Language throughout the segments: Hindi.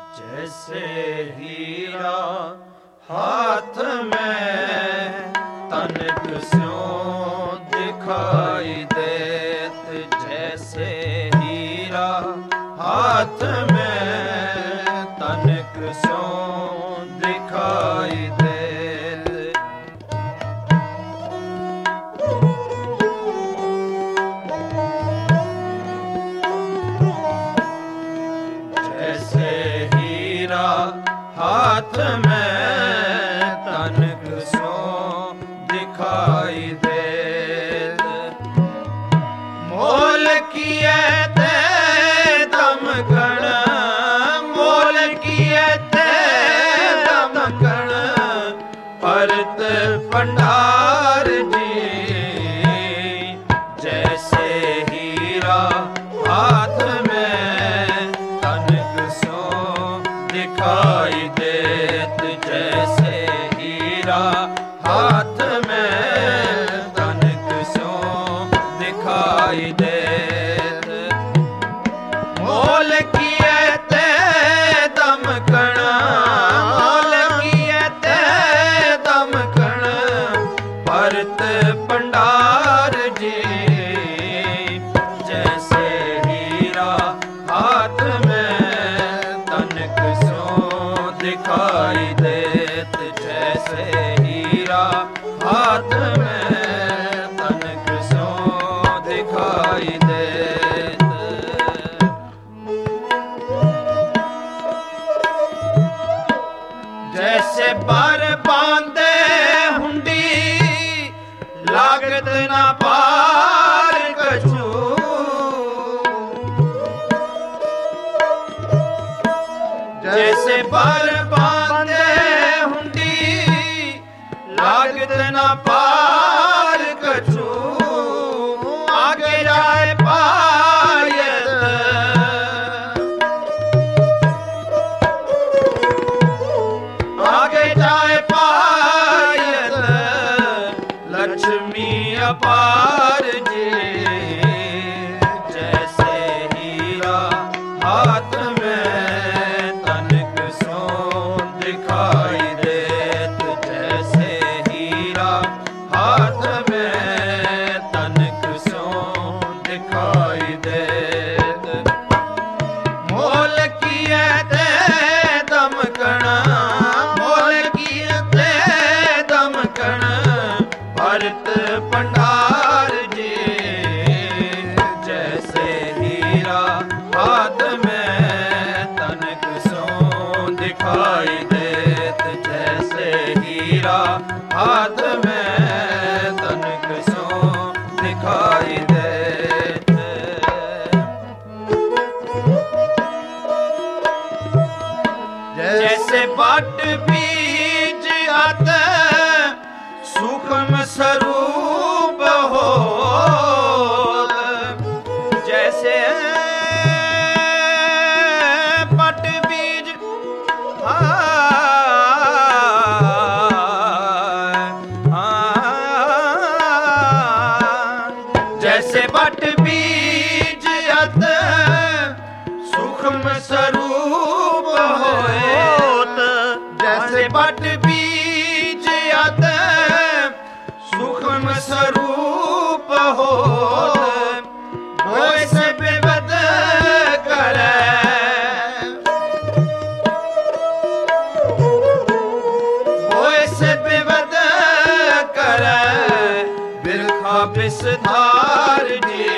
जैसे हीरा हाथ में तनिक स्यों दिखाई देत, जैसे हीरा हाथ में तनिक स्यों दिखाई देत। जैसे हीरा हाथ में तनिक स्यों दिखाई देत, मोल किए ते दमकण, मोल किए ते दमकण, परत भंडार जी। जैसे हीरा हाथ में तनिक स्यों दिखाई देत, जैसे हीरा हाथ में तनिक स्यों दिखाई देत। मोल किए ते दमकण, मोल किए ते दमकण, परत भंडार जी। जैसे हीरा हाथ में तनिक स्यों दिखाई देत, जैसे हीरा हाथ में तनिक स्यों दिखाई देत। जैसे पर बांधे हुंडी लागत ना पार कछु, जैसे पर बांधे हुंडी लागत ना पार कछु, आगे जाए पायत, आगे जाए पायत, लक्ष्मी अपार जी। जैसे हीरा हाथ में तनिक स्यों दिखाई देत, जैसे हीरा हाथ में तनिक स्यों दिखाई देत। मोल किए ते दमकण, मोल किए ते दमकण, परत भंडार जी। जैसे हीरा हाथ में तनिक स्यों दिखाई देत, जैसे हीरा हाथ में तनिक स्यों दिखाई देत। जैसे बट बीज अत सूक्ष्म स्वरूप हो, जैसे बट बीज जैसे बट बीज अत सूक्ष्म स्वरूप होत, जैसे बट बीज अत सूक्ष्म स्वरूप होत, होय से विवद करे, होय से विवद करे, बिरखा विषधार जी।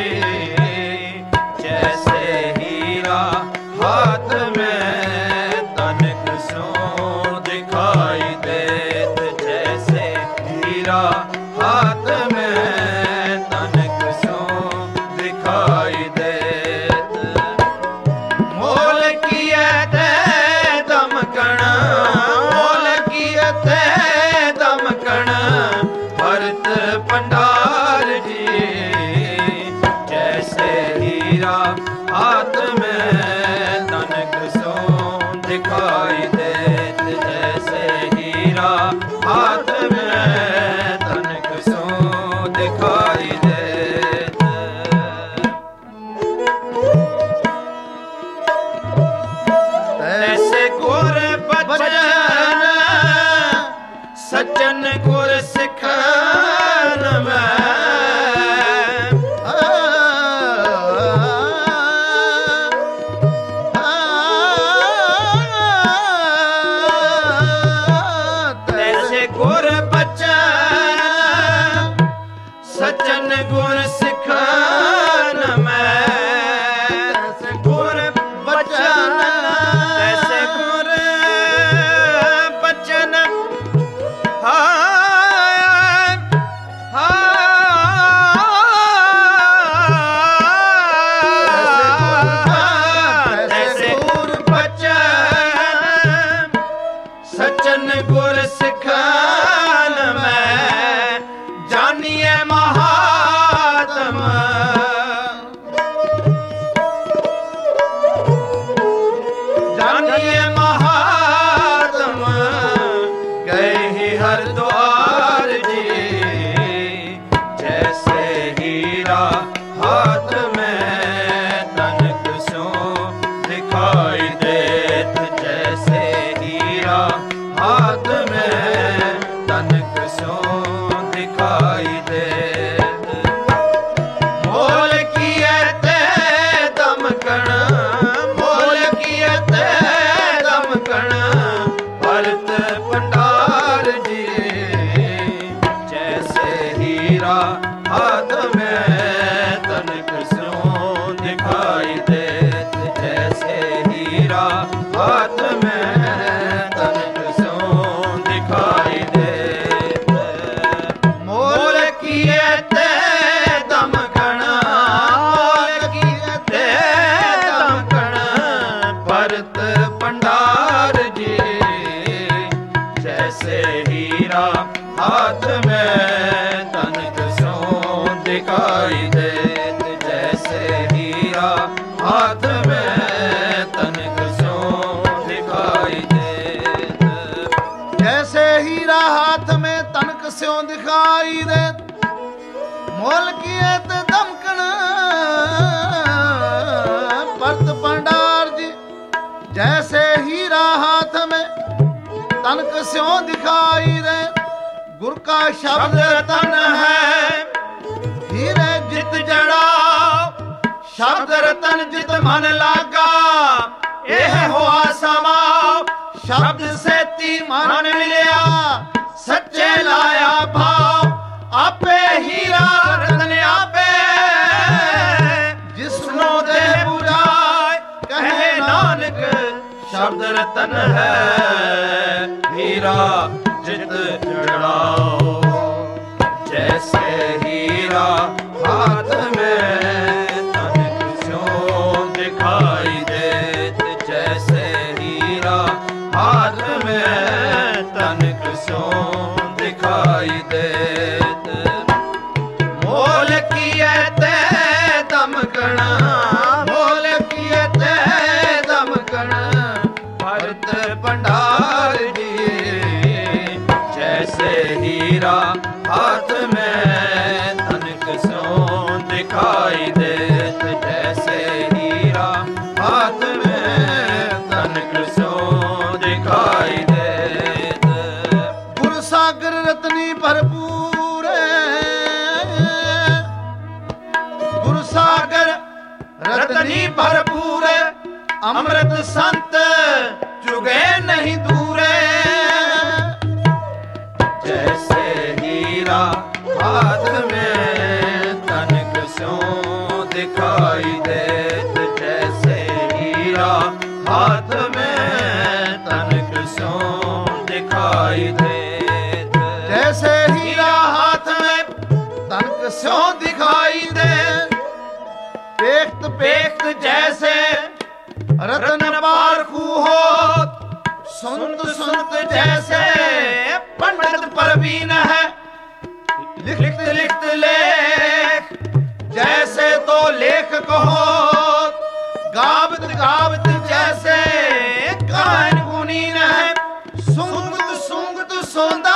जैसे हीरा हाथ में तनिक स्यों दिखाई देत, जैसे हीरा हाथ में तनिक स्यों दिखाई देत। मोल किए ते दमकण, मोल किए ते दमकण, परत भंडार जी। जैसे हीरा हाथ में तनिक स्यों दिखाई देत, जैसे हीरा हाथ में तनिक स्यों दिखाई देत। ऐसे दिखाई देत, जैसे हीरा हाथ में तनिक स्यों दिखाई देत। मोल किए ते दमकण, मोल किए ते दमकण, भरत भंडार जी, जैसे हीरा हाथ में तनिक स्यों दिखाई देत, जैसे हीरा हाथ में तनिक स्यों दिखाई देत। जैसे हीरा हाथ में तनक स्यों दिखाई दे, मोल किए ते दमकण भरत भंडार जी, जैसे हीरा हाथ में तनक स्यों दिखाई दे। गुर का शब्द रतन है, हीरे जित जड़ा, शब्द रतन जित मन लागा, यह हुआ समा। शब्द से ती मन मिलिया, सच्चे लाया भाव, आपे हीरा रतन आपे, जिसनो दे बुझाए कहे नानक, शब्द रतन है हीरा जित जड़ाओ, जैसे हीरा हाथ में तनिक स्यों दिखाई देत, जैसे हीरा हाथ में तनिक स्यों दिखाई देत। मोल किए ते दमकण, मोल किए ते दमकण, भरत भंडार जी, जैसे हीरा हाथ में तनिक स्यों दिखाई देत, जैसे हीरा हाथ में तनिक स्यों दिखाई देत। गुर सागर रतनी भरपूर, गुर सागर रतनी भरपूर, अमृत संत चुगे नहीं दूरे, जैसे हीरा हाथ में तनिक स्यों दिखाई देत, जैसे हीरा हाथ में तनिक स्यों दिखाई देत। जैसे हीरा हाथ में तनक स्यों दिखाई दे। पेख्त पेख्त जैसे रतन पारखू हो, सुनत सुनत जैसे पंडित परवीन है। लिखत लिखत लेख जैसे तो लेखक हो, गावत गावत जैसे गायन गुनीन है। सूंघत सूंघत सोंदा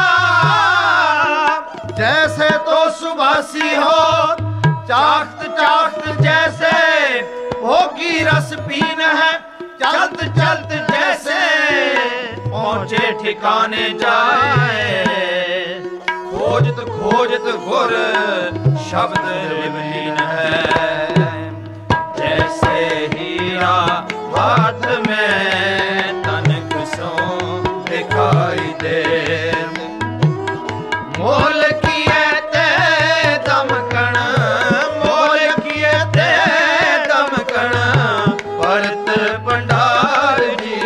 जैसे तो सुबासी हो, चाख्त चाख्त जैसे भोगी रस पीन है। चलत चलत जैसे पहुंचे ठिकाने जाए, खोजत खोजत गुर शब्द विलीन है। जैसे हीरा हाथ में तनिक स्यों दिखाई दे, मोल किए ते दमकण, मोल किए ते दमकण, भरत भंडार जी,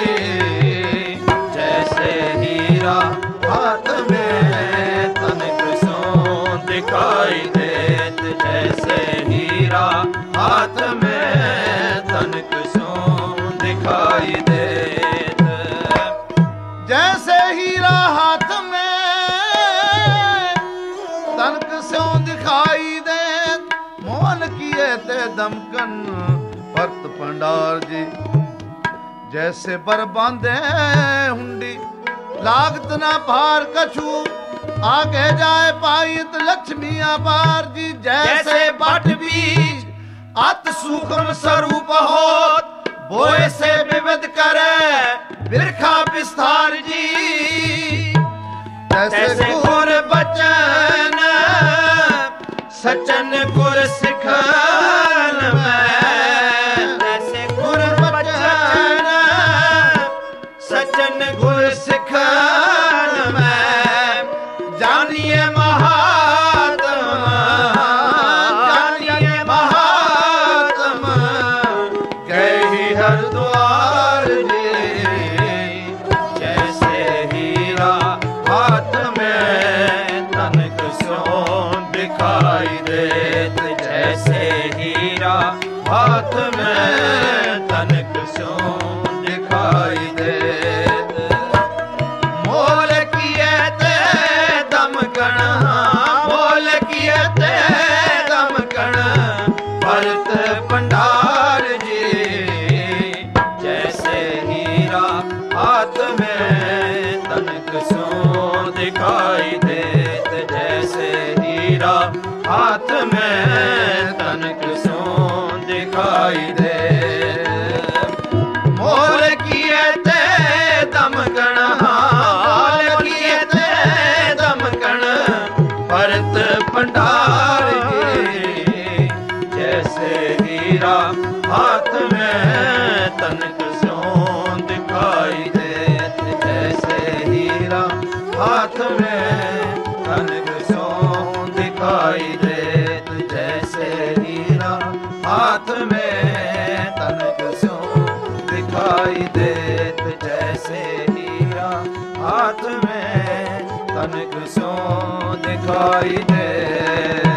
जैसे हीरा हाथ में तनिक स्यों दिखाई देत, जैसे हीरा हाथ में तनिक स्यों दिखाई देत। जैसे हीरा हाथ में तनिक स्यों दिखाई देत, मोल किए ते दमकन भरत भंडार जी, जैसे बर बांधे हुंडी लागत ना भार कछु, आगे जाए पाइत लक्ष्मी अपार जी। जैसे बट बीज अत सूक्ष्म स्वरूप होत, बोए से विविध करे बिरखा विस्तार जी। जैसे गुर बचन सचन गुर सिखान में, जैसे गुर बचन सचन गुर सिखान में, जानिए महात्मा, जानिए महात्मा, हाथ में तनिक स्यों दिखाई देत। मोल किए ते दमकण, मोल किए ते दमकण भरत भंडार जी। जैसे हीरा हाथ में तनिक स्यों दिखाई देत, जैसे हीरा हाथ में तनिक स्यों दिखाई दे। मोल किए ते दमकण, मोल किए ते दमकण भरत भंडार जी। जैसे हीरा हाथ में तनिक स्यों दिखाई देत, जैसे हीरा हाथ में तनिक स्यों दिखाई देत, जैसे हीरा हाथ में तनिक स्यों दिखाई देत, जैसे हीरा हाथ में तनिक स्यों दिखाई देत।